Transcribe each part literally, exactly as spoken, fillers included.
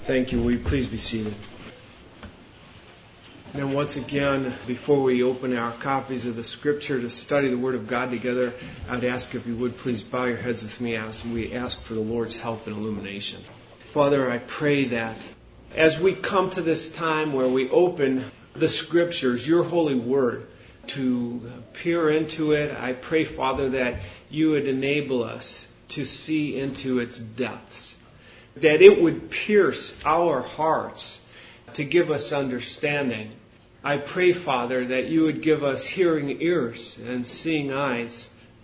Thank you. Will you please be seated? And once again, before we open our copies of the Scripture to study the Word of God together, I'd ask if you would please bow your heads with me as we ask for the Lord's help and illumination. Father, I pray that as we come to this time where we open the Scriptures, your holy Word, to peer into it, I pray, Father, that you would enable us to see into its depths, that it would pierce our hearts to give us understanding. I pray, Father, that you would give us hearing ears and seeing eyes.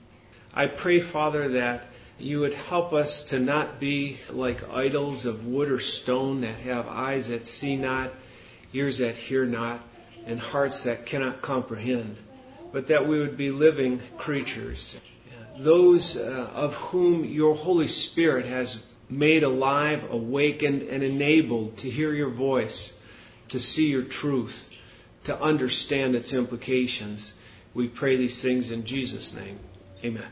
I pray, Father, that you would help us to not be like idols of wood or stone that have eyes that see not, ears that hear not, and hearts that cannot comprehend, but that we would be living creatures, those uh, of whom your Holy Spirit has made alive, awakened, and enabled to hear your voice, to see your truth, to understand its implications. We pray these things in Jesus' name. Amen.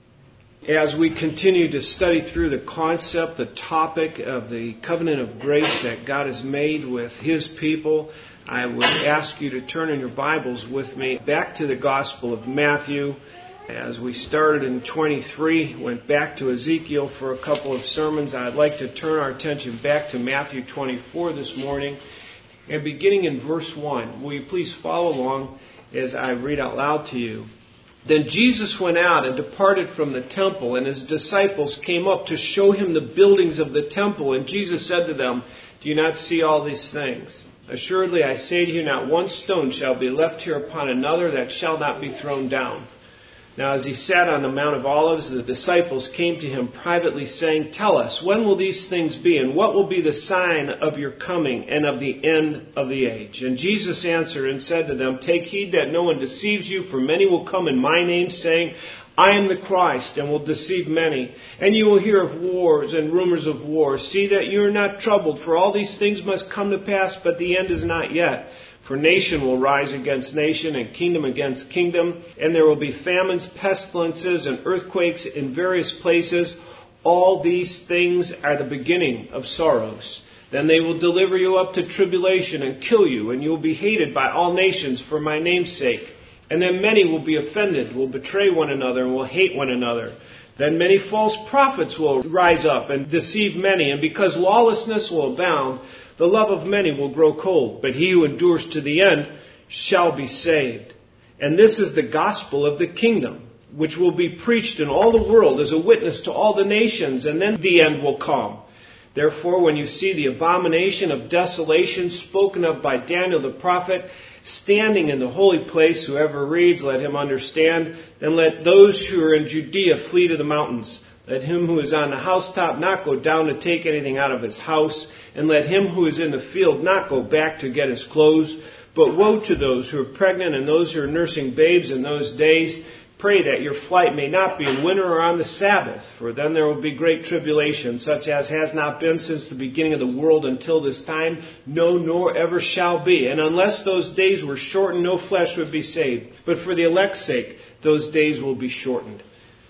As we continue to study through the concept, the topic of the covenant of grace that God has made with His people, I would ask you to turn in your Bibles with me back to the Gospel of Matthew. As we started in twenty-three, went back to Ezekiel for a couple of sermons, I'd like to turn our attention back to Matthew twenty-four this morning. And beginning in verse one, will you please follow along as I read out loud to you. Then Jesus went out and departed from the temple, and his disciples came up to show him the buildings of the temple. And Jesus said to them, "Do you not see all these things? Assuredly I say to you, not one stone shall be left here upon another that shall not be thrown down." Now as he sat on the Mount of Olives, the disciples came to him privately, saying, "Tell us, when will these things be, and what will be the sign of your coming and of the end of the age?" And Jesus answered and said to them, "Take heed that no one deceives you, for many will come in my name, saying, 'I am the Christ,' and will deceive many. And you will hear of wars and rumors of wars. See that you are not troubled, for all these things must come to pass, but the end is not yet. For nation will rise against nation, and kingdom against kingdom, and there will be famines, pestilences, and earthquakes in various places. All these things are the beginning of sorrows. Then they will deliver you up to tribulation and kill you, and you will be hated by all nations for my name's sake. And then many will be offended, will betray one another, and will hate one another. Then many false prophets will rise up and deceive many, and because lawlessness will abound, the love of many will grow cold. But he who endures to the end shall be saved. And this is the gospel of the kingdom, which will be preached in all the world as a witness to all the nations, and then the end will come. Therefore, when you see the abomination of desolation spoken of by Daniel the prophet standing in the holy place, whoever reads, let him understand. Then let those who are in Judea flee to the mountains. Let him who is on the housetop not go down to take anything out of his house. And let him who is in the field not go back to get his clothes. But woe to those who are pregnant and those who are nursing babes in those days. Pray that your flight may not be in winter or on the Sabbath, for then there will be great tribulation, such as has not been since the beginning of the world until this time, no, nor ever shall be. And unless those days were shortened, no flesh would be saved. But for the elect's sake, those days will be shortened.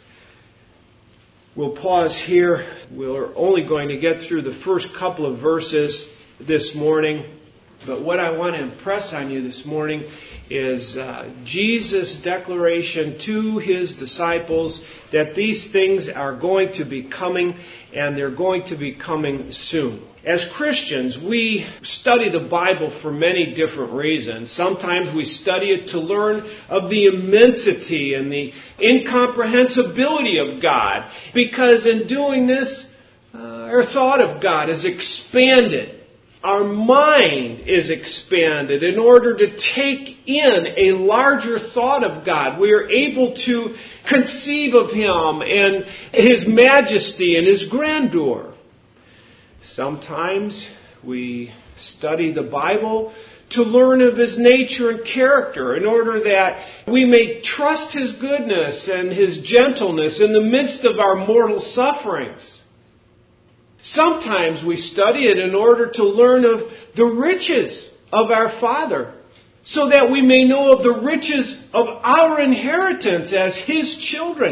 We'll pause here. We're only going to get through the first couple of verses this morning. But what I want to impress on you this morning is uh, Jesus' declaration to his disciples that these things are going to be coming, and they're going to be coming soon. As Christians, we study the Bible for many different reasons. Sometimes we study it to learn of the immensity and the incomprehensibility of God, because in doing this, uh, our thought of God is expanded. Our mind is expanded in order to take in a larger thought of God. We are able to conceive of Him and His majesty and His grandeur. Sometimes we study the Bible to learn of His nature and character in order that we may trust His goodness and His gentleness in the midst of our mortal sufferings. Sometimes we study it in order to learn of the riches of our Father, so that we may know of the riches of our inheritance as His children,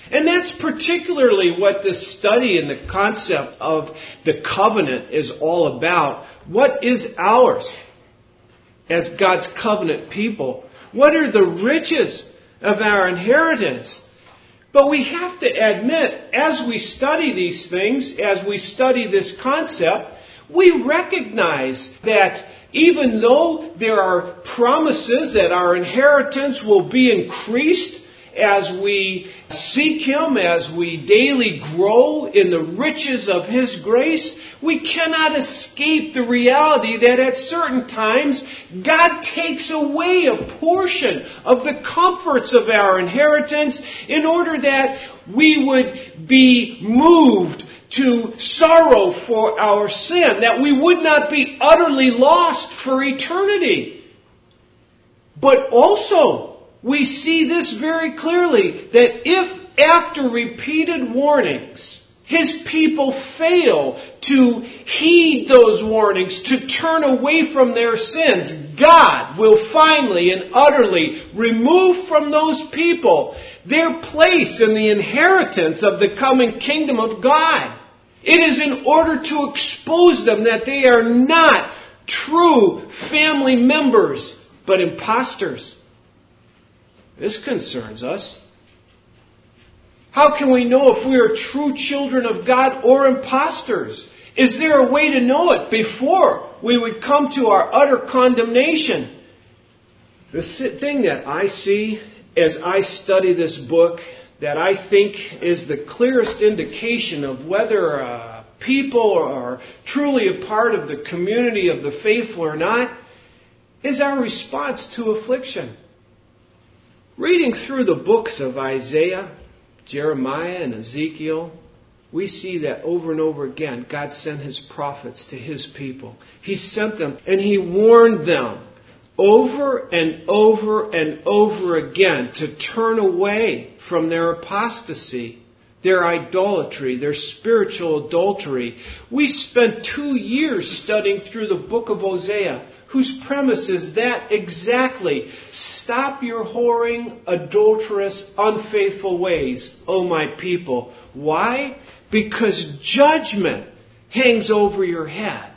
And that's particularly what this study and the concept of the covenant is all about. What is ours as God's covenant people? What are the riches of our inheritance? But we have to admit, as we study these things, as we study this concept, we recognize that even though there are promises that our inheritance will be increased as we seek Him, as we daily grow in the riches of His grace, we cannot escape the reality that at certain times God takes away a portion of the comforts of our inheritance in order that we would be moved to sorrow for our sin, that we would not be utterly lost for eternity. But also, we see this very clearly, that if after repeated warnings, His people fail to heed those warnings, to turn away from their sins, God will finally and utterly remove from those people their place in the inheritance of the coming kingdom of God. It is in order to expose them that they are not true family members, but impostors. This concerns us. How can we know if we are true children of God or impostors? Is there a way to know it before we would come to our utter condemnation? The thing that I see as I study this book, that I think is the clearest indication of whether uh, people are truly a part of the community of the faithful or not, is our response to affliction. Reading through the books of Isaiah, Jeremiah, and Ezekiel, we see that over and over again, God sent His prophets to His people. He sent them and He warned them over and over and over again to turn away from their apostasy, their idolatry, their spiritual adultery. We spent two years studying through the book of Hosea, whose premise is that exactly. Stop your whoring, adulterous, unfaithful ways, O my people. Why? Because judgment hangs over your head.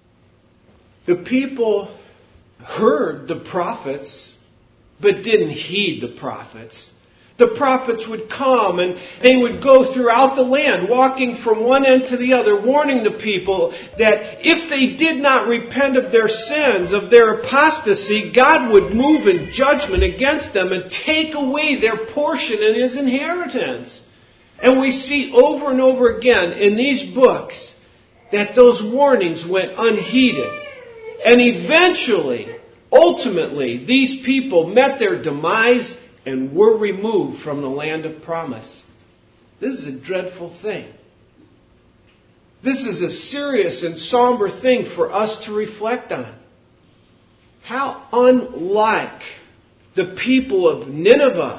The people heard the prophets, but didn't heed the prophets. The prophets would come and they would go throughout the land, walking from one end to the other, warning the people that if they did not repent of their sins, of their apostasy, God would move in judgment against them and take away their portion in His inheritance. And we see over and over again in these books that those warnings went unheeded. And eventually, ultimately, these people met their demise and were removed from the land of promise. This is a dreadful thing. This is a serious and somber thing for us to reflect on. How unlike the people of Nineveh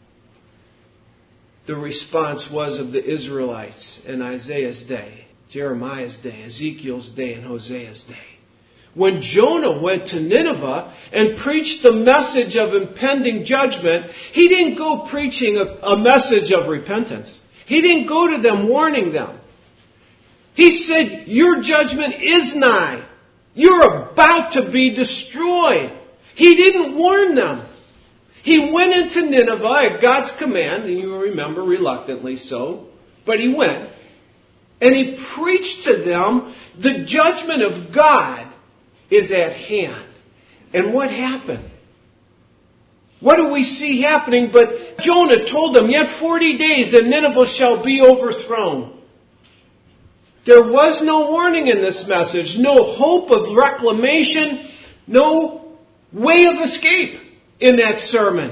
the response was of the Israelites in Isaiah's day, Jeremiah's day, Ezekiel's day, and Hosea's day. When Jonah went to Nineveh and preached the message of impending judgment, he didn't go preaching a, a message of repentance. He didn't go to them warning them. He said, your judgment is nigh. You're about to be destroyed. He didn't warn them. He went into Nineveh at God's command, and you remember, reluctantly so, but he went. And he preached to them the judgment of God is at hand. And what happened? What do we see happening? But Jonah told them, yet forty days and Nineveh shall be overthrown. There was no warning in this message, no hope of reclamation, no way of escape in that sermon.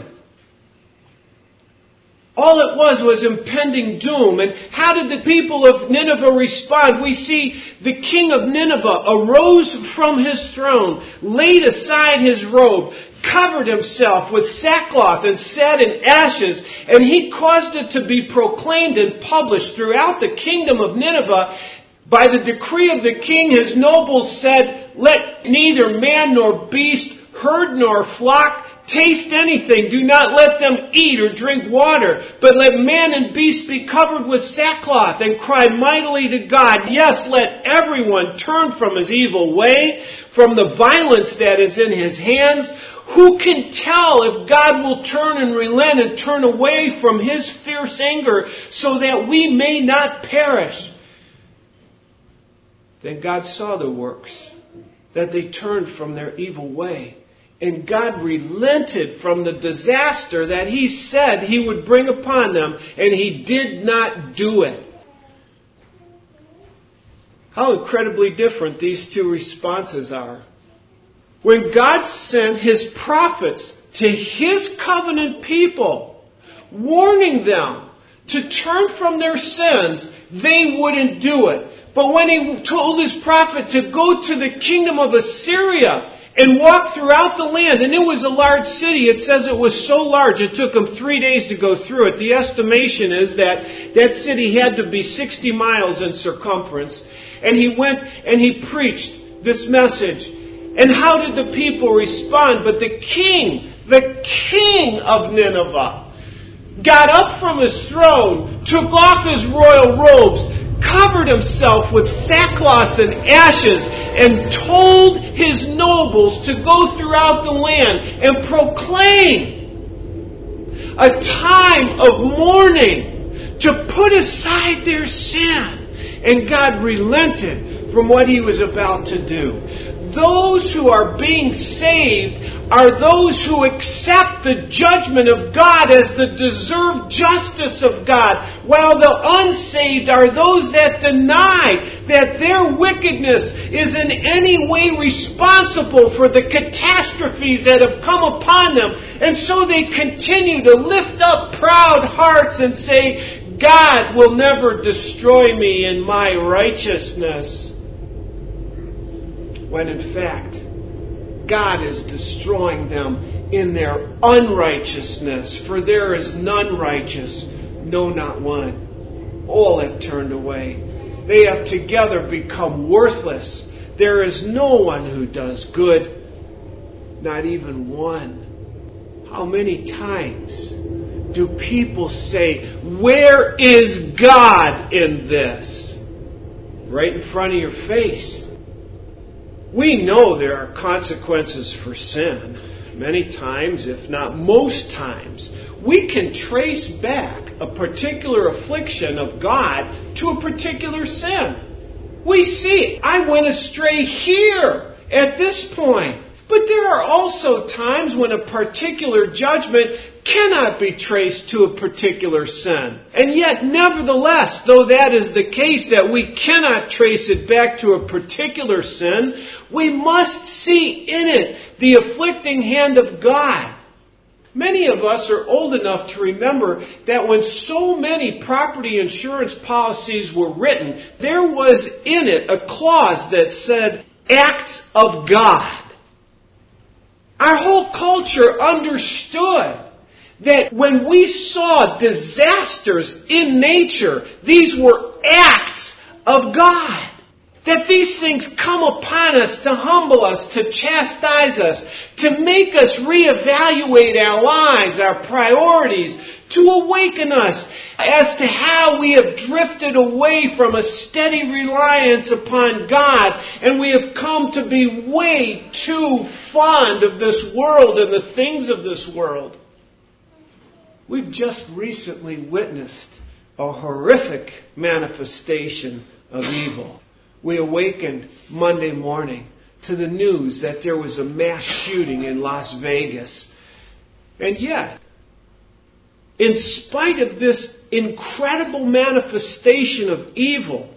All it was was impending doom. And how did the people of Nineveh respond? We see the king of Nineveh arose from his throne, laid aside his robe, covered himself with sackcloth and sat in ashes, and he caused it to be proclaimed and published throughout the kingdom of Nineveh. By the decree of the king, his nobles said, let neither man nor beast, herd nor flock, taste anything. Do not let them eat or drink water, but let man and beast be covered with sackcloth and cry mightily to God. Yes, let everyone turn from his evil way, from the violence that is in his hands. Who can tell if God will turn and relent and turn away from his fierce anger so that we may not perish? Then God saw the works, that they turned from their evil way. And God relented from the disaster that he said he would bring upon them, and he did not do it. How incredibly different these two responses are. When God sent his prophets to his covenant people, warning them to turn from their sins, they wouldn't do it. But when he told his prophet to go to the kingdom of Assyria and walk throughout the land, and it was a large city. It says it was so large it took him three days to go through it. The estimation is that that city had to be sixty miles in circumference. And he went and he preached this message. And how did the people respond? But the king, the king of Nineveh, got up from his throne, took off his royal robes, covered himself with sackcloth and ashes, and told his nobles to go throughout the land and proclaim a time of mourning, to put aside their sin. And God relented from what he was about to do. Those who are being saved are those who accept the judgment of God as the deserved justice of God, while the unsaved are those that deny that their wickedness is in any way responsible for the catastrophes that have come upon them. And so they continue to lift up proud hearts and say, God will never destroy me in my righteousness. When in fact, God is destroying them in their unrighteousness. For there is none righteous, no, not one. All have turned away. They have together become worthless. There is no one who does good, not even one. How many times do people say, where is God in this? Right in front of your face. We know there are consequences for sin. Many times, if not most times, we can trace back a particular affliction of God to a particular sin. We see, I went astray here at this point. But there are also times when a particular judgment cannot be traced to a particular sin. And yet, nevertheless, though that is the case, that we cannot trace it back to a particular sin, we must see in it the afflicting hand of God. Many of us are old enough to remember that when so many property insurance policies were written, there was in it a clause that said, acts of God. Our whole culture understood that when we saw disasters in nature, these were acts of God. That these things come upon us to humble us, to chastise us, to make us reevaluate our lives, our priorities, to awaken us as to how we have drifted away from a steady reliance upon God, and we have come to be way too fond of this world and the things of this world. We've just recently witnessed a horrific manifestation of evil. We awakened Monday morning to the news that there was a mass shooting in Las Vegas. And yet, in spite of this incredible manifestation of evil,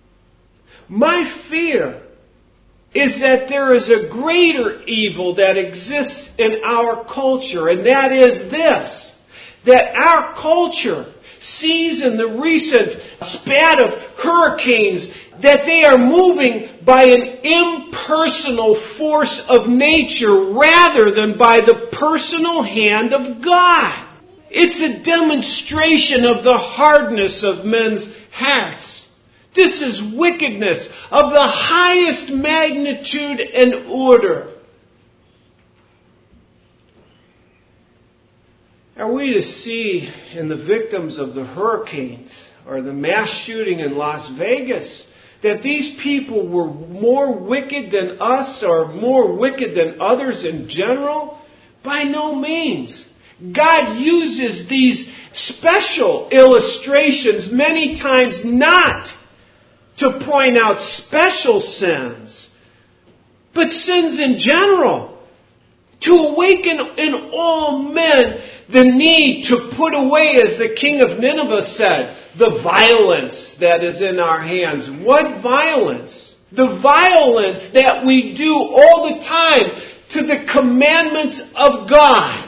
my fear is that there is a greater evil that exists in our culture, and that is this, that our culture sees in the recent spat of hurricanes that they are moving by an impersonal force of nature rather than by the personal hand of God. It's a demonstration of the hardness of men's hearts. This is wickedness of the highest magnitude and order. Are we to see in the victims of the hurricanes or the mass shooting in Las Vegas that these people were more wicked than us or more wicked than others in general? By no means. God uses these special illustrations many times not to point out special sins, but sins in general, to awaken in all men the need to put away, as the king of Nineveh said, the violence that is in our hands. What violence? The violence that we do all the time to the commandments of God.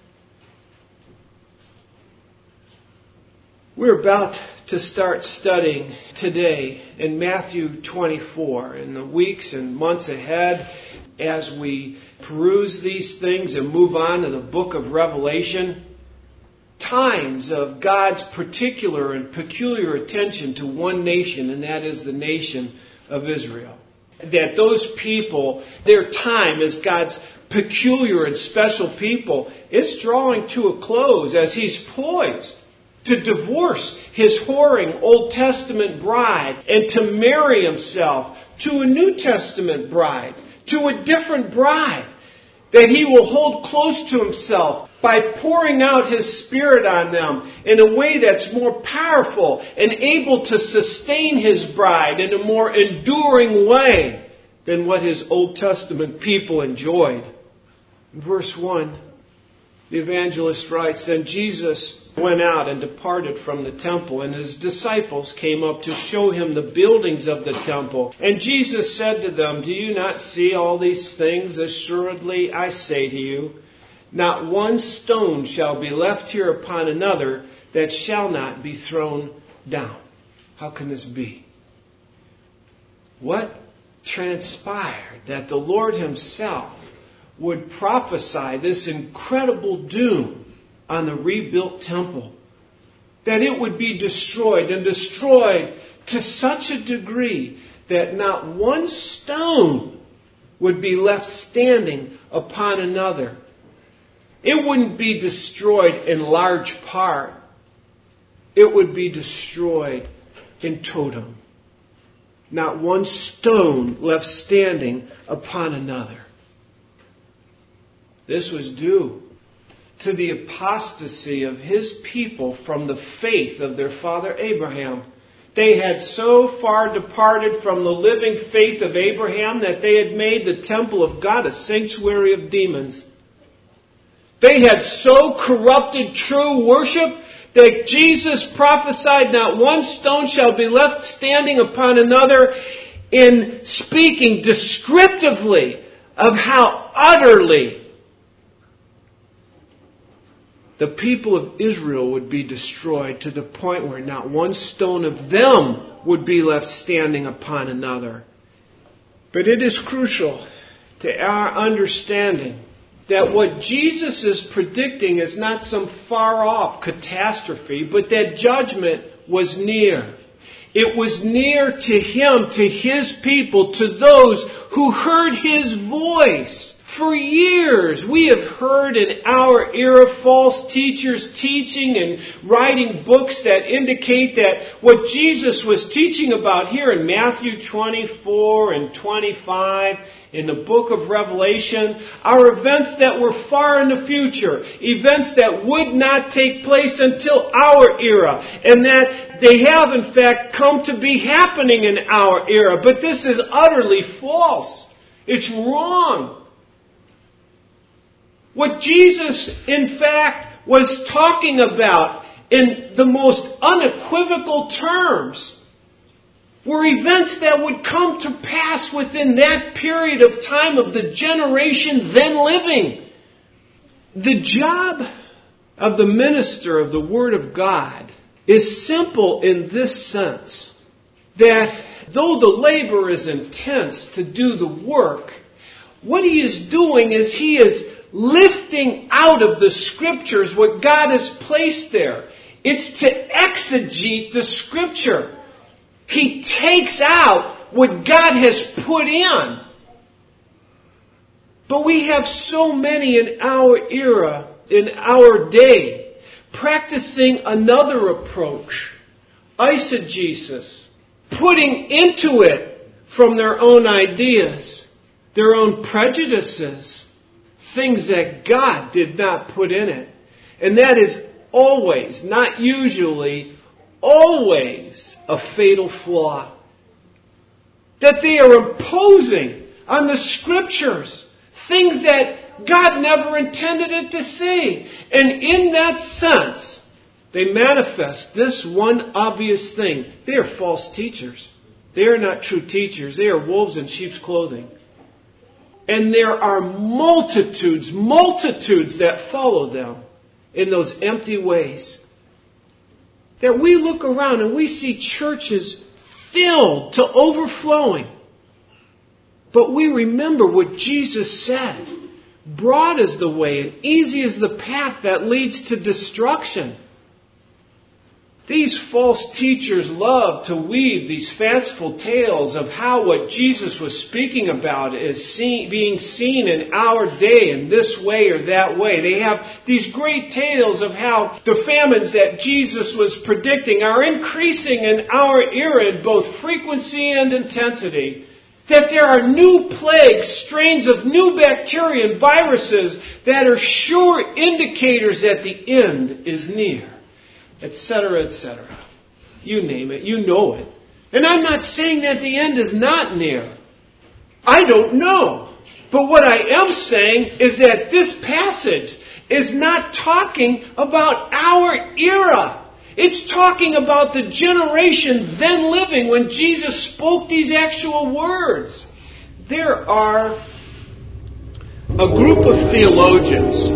We're about to start studying today in Matthew twenty-four. In the weeks and months ahead, as we peruse these things and move on to the book of Revelation, times of God's particular and peculiar attention to one nation, and that is the nation of Israel. That those people, their time as God's peculiar and special people, is drawing to a close as He's poised to divorce His whoring Old Testament bride and to marry Himself to a New Testament bride, to a different bride that He will hold close to Himself by pouring out His Spirit on them in a way that's more powerful and able to sustain His bride in a more enduring way than what His Old Testament people enjoyed. Verse one, the evangelist writes, "Then Jesus went out and departed from the temple, and His disciples came up to show Him the buildings of the temple. And Jesus said to them, 'Do you not see all these things? Assuredly, I say to you, not one stone shall be left here upon another that shall not be thrown down.'" How can this be? What transpired that the Lord Himself would prophesy this incredible doom on the rebuilt temple? That it would be destroyed, and destroyed to such a degree that not one stone would be left standing upon another. It wouldn't be destroyed in large part. It would be destroyed in toto. Not one stone left standing upon another. This was due to the apostasy of His people from the faith of their father Abraham. They had so far departed from the living faith of Abraham that they had made the temple of God a sanctuary of demons. They had so corrupted true worship that Jesus prophesied, "Not one stone shall be left standing upon another," in speaking descriptively of how utterly the people of Israel would be destroyed, to the point where not one stone of them would be left standing upon another. But it is crucial to our understanding that what Jesus is predicting is not some far-off catastrophe, but that judgment was near. It was near to Him, to His people, to those who heard His voice. For years, we have heard in our era false teachers teaching and writing books that indicate that what Jesus was teaching about here in Matthew twenty-four and twenty-five, in the book of Revelation, are events that were far in the future, events that would not take place until our era, and that they have in fact come to be happening in our era. But this is utterly false. It's wrong. What Jesus, in fact, was talking about in the most unequivocal terms were events that would come to pass within that period of time of the generation then living. The job of the minister of the Word of God is simple in this sense, that though the labor is intense to do the work, what he is doing is he is lifting out of the Scriptures what God has placed there. It's to exegete the Scripture. He takes out what God has put in. But we have so many in our era in our day practicing another approach, eisegesis, putting into it from their own ideas, their own prejudices, things that God did not put in it. And that is always, not usually, always a fatal flaw. That they are imposing on the Scriptures things that God never intended it to say. And in that sense, they manifest this one obvious thing. They are false teachers. They are not true teachers. They are wolves in sheep's clothing. And there are multitudes, multitudes that follow them in those empty ways. That we look around and we see churches filled to overflowing. But we remember what Jesus said. Broad is the way and easy is the path that leads to destruction. These false teachers love to weave these fanciful tales of how what Jesus was speaking about is see, being seen in our day in this way or that way. They have these great tales of how the famines that Jesus was predicting are increasing in our era in both frequency and intensity. That there are new plagues, strains of new bacteria and viruses that are sure indicators that the end is near. Etc., et cetera. You name it. You know it. And I'm not saying that the end is not near. I don't know. But what I am saying is that this passage is not talking about our era. It's talking about the generation then living when Jesus spoke these actual words. There are a group of theologians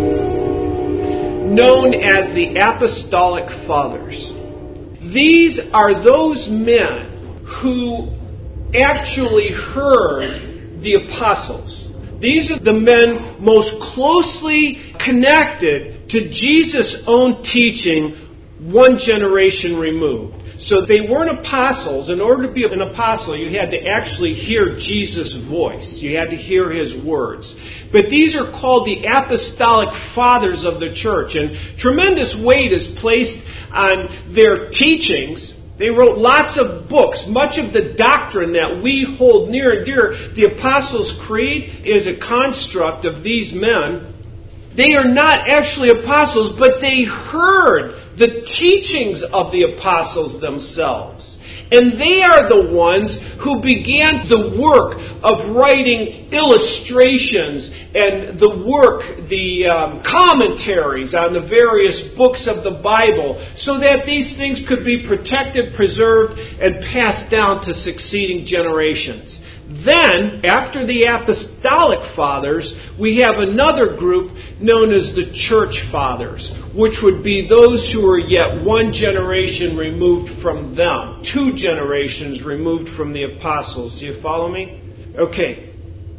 known as the Apostolic Fathers. These are those men who actually heard the apostles. These are the men most closely connected to Jesus' own teaching one generation removed. So they weren't apostles. In order to be an apostle, you had to actually hear Jesus' voice. You had to hear His words. But these are called the Apostolic Fathers of the Church. And tremendous weight is placed on their teachings. They wrote lots of books. Much of the doctrine that we hold near and dear, the Apostles' Creed, is a construct of these men. They are not actually apostles, but they heard the teachings of the apostles themselves. And they are the ones who began the work of writing illustrations and the work, the um, commentaries on the various books of the Bible, so that these things could be protected, preserved, and passed down to succeeding generations. Then, after the Apostolic Fathers, we have another group known as the Church Fathers, which would be those who are yet one generation removed from them, two generations removed from the apostles. Do you follow me? Okay.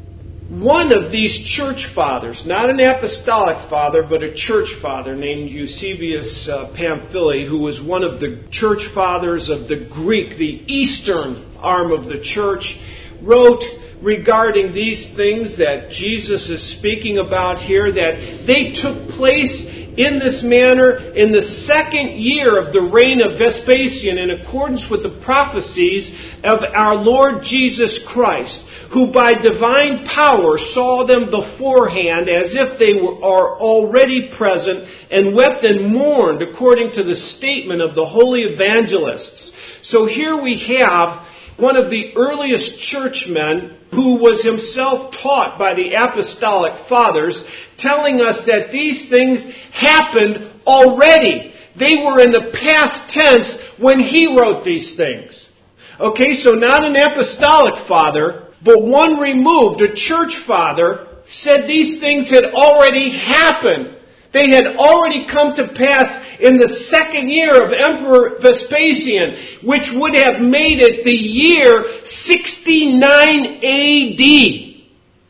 One of these Church Fathers, not an Apostolic Father, but a Church Father named Eusebius uh, Pamphili, who was one of the Church Fathers of the Greek, the Eastern arm of the Church, wrote regarding these things that Jesus is speaking about here, that they took place in this manner in the second year of the reign of Vespasian, in accordance with the prophecies of our Lord Jesus Christ, who by divine power saw them beforehand as if they were, are already present, and wept and mourned according to the statement of the holy evangelists. So here we have one of the earliest churchmen who was himself taught by the Apostolic Fathers, telling us that these things happened already. They were in the past tense when he wrote these things. Okay, so not an Apostolic Father, but one removed, a Church Father, said these things had already happened. They had already come to pass in the second year of Emperor Vespasian, which would have made it the year sixty-nine A D.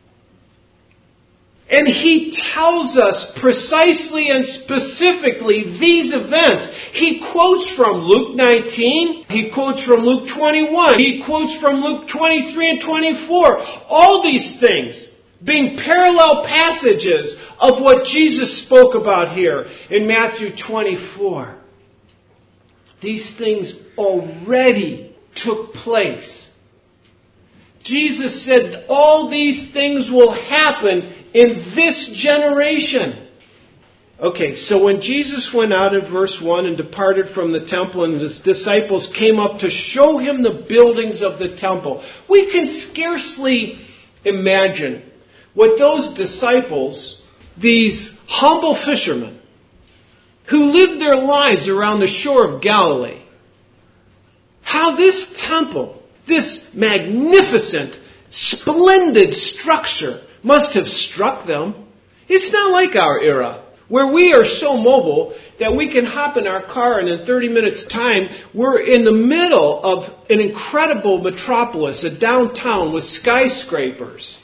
And he tells us precisely and specifically these events. He quotes from Luke nineteen. He quotes from Luke twenty-one. He quotes from Luke twenty-three and twenty-four. All these things being parallel passages of what Jesus spoke about here in Matthew twenty-four. These things already took place. Jesus said all these things will happen in this generation. Okay, so when Jesus went out in verse one and departed from the temple, and his disciples came up to show him the buildings of the temple, we can scarcely imagine what those disciples, these humble fishermen, who lived their lives around the shore of Galilee, how this temple, this magnificent, splendid structure must have struck them. It's not like our era, where we are so mobile that we can hop in our car and in thirty minutes time, we're in the middle of an incredible metropolis, a downtown with skyscrapers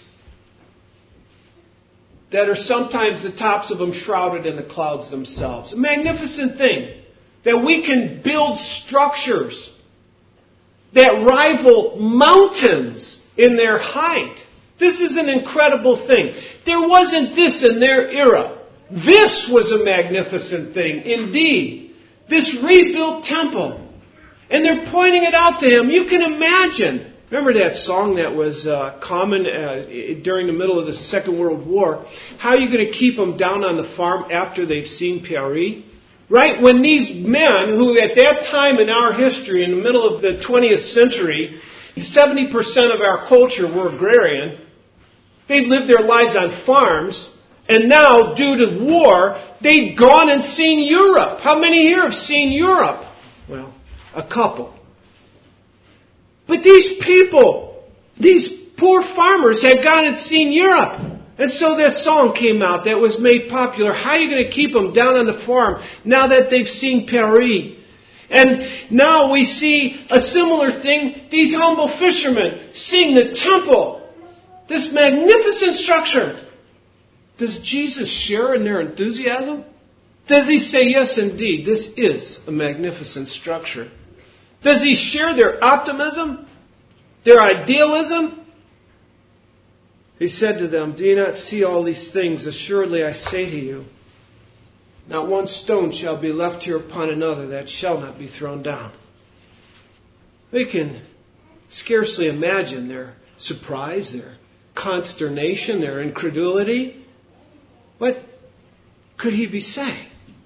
that are sometimes the tops of them shrouded in the clouds themselves. A magnificent thing that we can build structures that rival mountains in their height. This is an incredible thing. There wasn't this in their era. This was a magnificent thing indeed. This rebuilt temple. And they're pointing it out to him. You can imagine. Remember that song that was uh, common uh, during the middle of the Second World War? How are you going to keep them down on the farm after they've seen Paris? Right? When these men, who at that time in our history, in the middle of the twentieth century, seventy percent of our culture were agrarian. They'd lived their lives on farms. And now, due to war, they'd gone and seen Europe. How many here have seen Europe? Well, a couple. But these people, these poor farmers had gone and seen Europe. And so that song came out that was made popular. How are you going to keep them down on the farm now that they've seen Paris? And now we see a similar thing. These humble fishermen seeing the temple, this magnificent structure. Does Jesus share in their enthusiasm? Does he say, yes, indeed, this is a magnificent structure? Does he share their optimism? Their idealism? He said to them, do you not see all these things? Assuredly I say to you, not one stone shall be left here upon another that shall not be thrown down. We can scarcely imagine their surprise, their consternation, their incredulity. What could he be saying?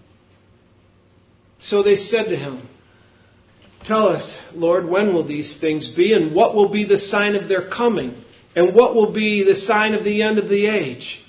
So they said to him, tell us, Lord, when will these things be, and what will be the sign of their coming, and what will be the sign of the end of the age?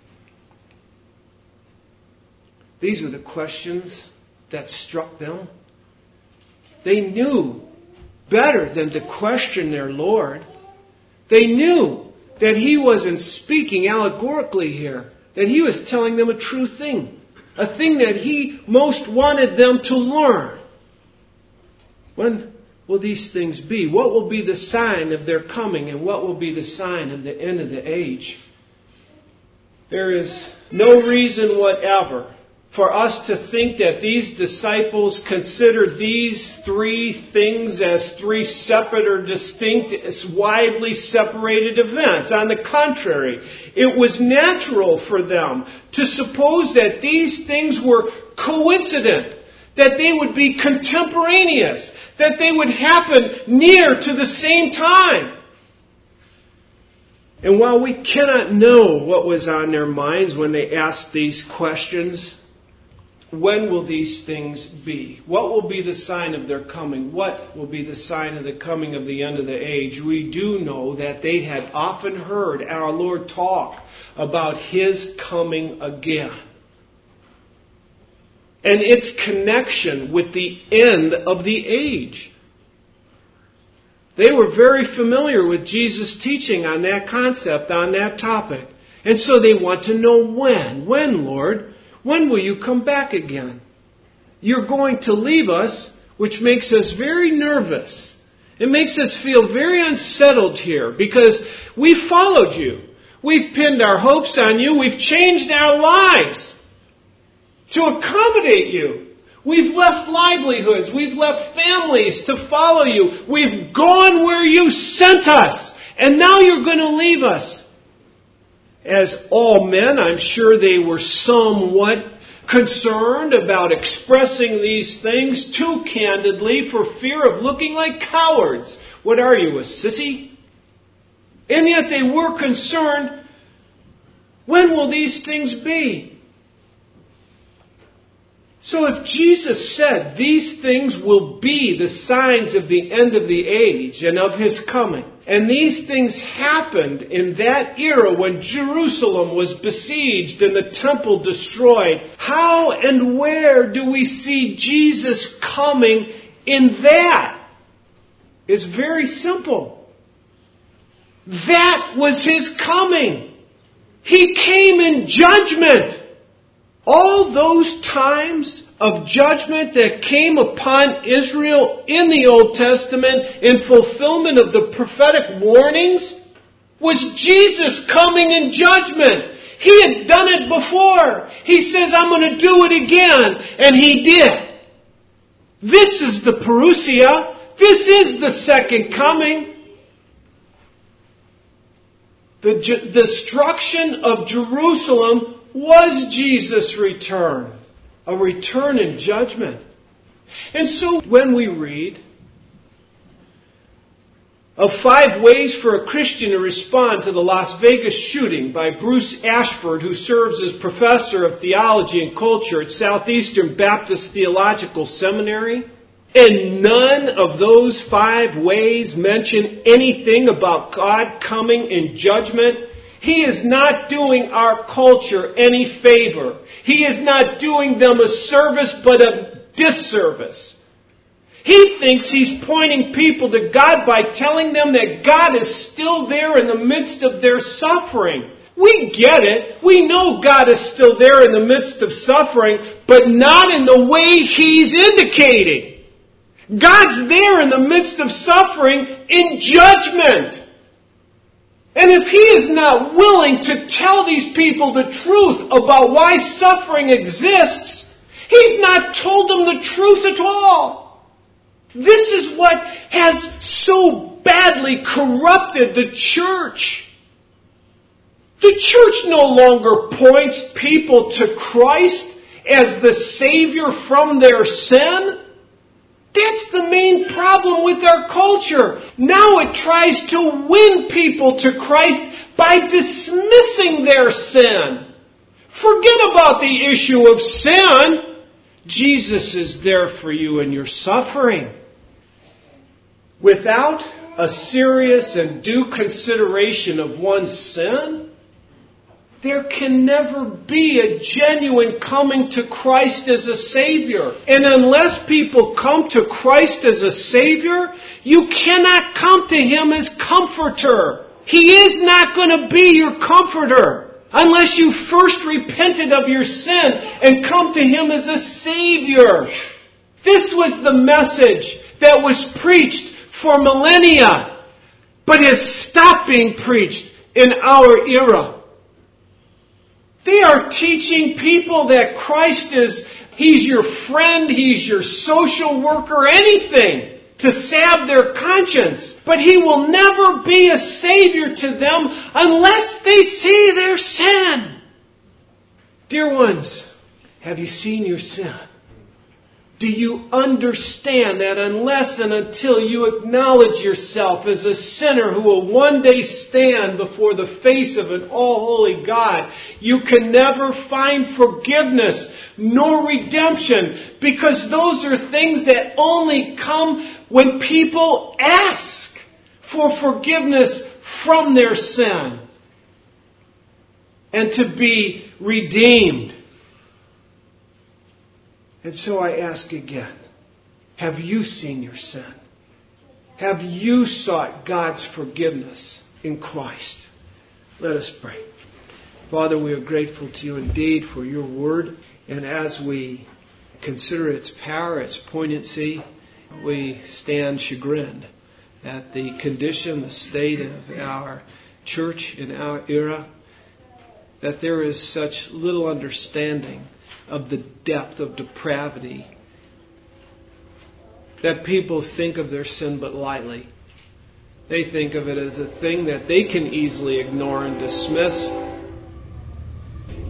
These were the questions that struck them. They knew better than to question their Lord. They knew that he wasn't speaking allegorically here, that he was telling them a true thing, a thing that he most wanted them to learn. When will these things be? What will be the sign of their coming, and what will be the sign of the end of the age? There is no reason whatever for us to think that these disciples considered these three things as three separate or distinct, as widely separated events. On the contrary, it was natural for them to suppose that these things were coincident, that they would be contemporaneous, that they would happen near to the same time. And while we cannot know what was on their minds when they asked these questions, when will these things be? What will be the sign of their coming? What will be the sign of the coming of the end of the age? We do know that they had often heard our Lord talk about his coming again, and its connection with the end of the age. They were very familiar with Jesus' teaching on that concept, on that topic. And so they want to know when. When, Lord? When will you come back again? You're going to leave us, which makes us very nervous. It makes us feel very unsettled here because we followed you. We've pinned our hopes on you. We've changed our lives to accommodate you. We've left livelihoods. We've left families to follow you. We've gone where you sent us. And now you're going to leave us. As all men, I'm sure they were somewhat concerned about expressing these things too candidly for fear of looking like cowards. What are you, a sissy? And yet they were concerned, when will these things be? So if Jesus said these things will be the signs of the end of the age and of His coming, and these things happened in that era when Jerusalem was besieged and the temple destroyed, how and where do we see Jesus coming in that? It's very simple. That was His coming. He came in judgment. All those times of judgment that came upon Israel in the Old Testament in fulfillment of the prophetic warnings was Jesus coming in judgment. He had done it before. He says, I'm going to do it again. And He did. This is the parousia. This is the second coming. The ju- destruction of Jerusalem was Jesus' return. A return in judgment. And so when we read of five ways for a Christian to respond to the Las Vegas shooting by Bruce Ashford, who serves as professor of theology and culture at Southeastern Baptist Theological Seminary, and none of those five ways mention anything about God coming in judgment, He is not doing our culture any favor. He is not doing them a service, but a disservice. He thinks He's pointing people to God by telling them that God is still there in the midst of their suffering. We get it. We know God is still there in the midst of suffering, but not in the way He's indicating. God's there in the midst of suffering in judgment. And if He is not willing to tell these people the truth about why suffering exists, He's not told them the truth at all. This is what has so badly corrupted the church. The church no longer points people to Christ as the Savior from their sin. That's the main problem with our culture. Now it tries to win people to Christ by dismissing their sin. Forget about the issue of sin. Jesus is there for you in your suffering. Without a serious and due consideration of one's sin, there can never be a genuine coming to Christ as a Savior. And unless people come to Christ as a Savior, you cannot come to Him as Comforter. He is not going to be your Comforter unless you first repented of your sin and come to Him as a Savior. This was the message that was preached for millennia, but has stopped being preached in our era. They are teaching people that Christ is, He's your friend, He's your social worker, anything to salve their conscience. But He will never be a Savior to them unless they see their sin. Dear ones, have you seen your sin? Do you understand that unless and until you acknowledge yourself as a sinner who will one day stand before the face of an all-holy God, you can never find forgiveness nor redemption, because those are things that only come when people ask for forgiveness from their sin and to be redeemed. And so I ask again, have you seen your sin? Have you sought God's forgiveness in Christ? Let us pray. Father, we are grateful to You indeed for Your word. And as we consider its power, its poignancy, we stand chagrined at the condition, the state of our church in our era, that there is such little understanding of the depth of depravity, that people think of their sin but lightly. They think of it as a thing that they can easily ignore and dismiss,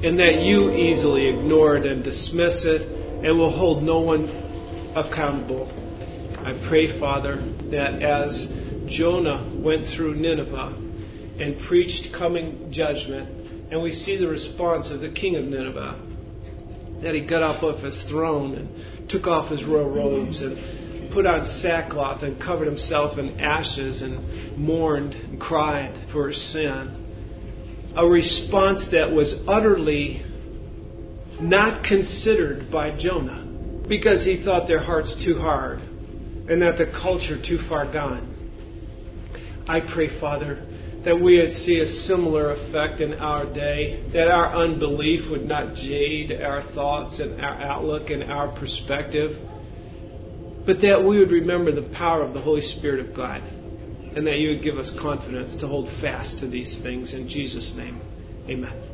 and that you easily ignore it and dismiss it and will hold no one accountable. I pray, Father, that as Jonah went through Nineveh and preached coming judgment, and we see the response of the king of Nineveh, that he got up off his throne and took off his royal robes and put on sackcloth and covered himself in ashes and mourned and cried for his sin. A response that was utterly not considered by Jonah because he thought their hearts too hard and that the culture too far gone. I pray, Father, that we would see a similar effect in our day, that our unbelief would not jade our thoughts and our outlook and our perspective, but that we would remember the power of the Holy Spirit of God, and that you would give us confidence to hold fast to these things. In Jesus' name, amen.